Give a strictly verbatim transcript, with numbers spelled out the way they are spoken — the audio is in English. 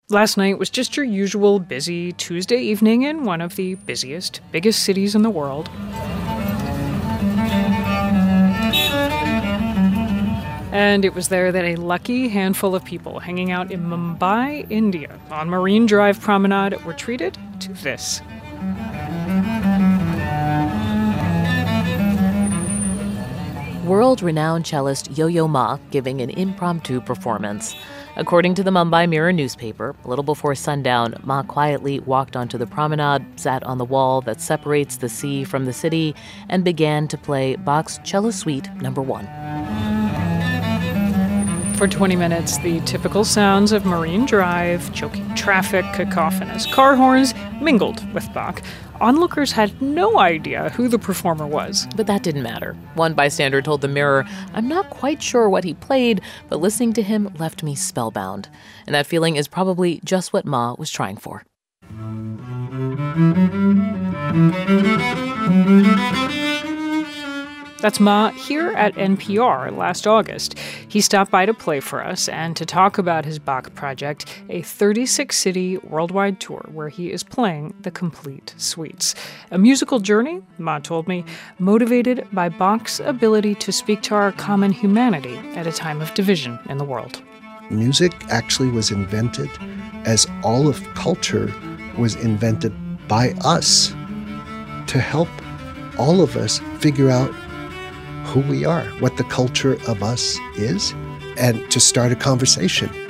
Last night was just your usual busy Tuesday evening in one of the busiest, biggest cities in the world. And it was there that a lucky handful of people hanging out in Mumbai, India, on Marine Drive Promenade were treated to this. World-renowned cellist Yo-Yo Ma giving an impromptu performance. According to the Mumbai Mirror newspaper, a little before sundown, Ma quietly walked onto the promenade, sat on the wall that separates the sea from the city, and began to play Bach's Cello Suite Number One. For twenty minutes, the typical sounds of Marine Drive, choking traffic, cacophonous car horns mingled with Bach. Onlookers had no idea who the performer was. But that didn't matter. One bystander told the Mirror, "I'm not quite sure what he played, but listening to him left me spellbound." And that feeling is probably just what Ma was trying for. That's Ma here at N P R last August. He stopped by to play for us and to talk about his Bach project, a thirty-six city worldwide tour where he is playing the complete suites. A musical journey, Ma told me, motivated by Bach's ability to speak to our common humanity at a time of division in the world. Music actually was invented as all of culture was invented by us to help all of us figure out who we are, what the culture of us is, and to start a conversation.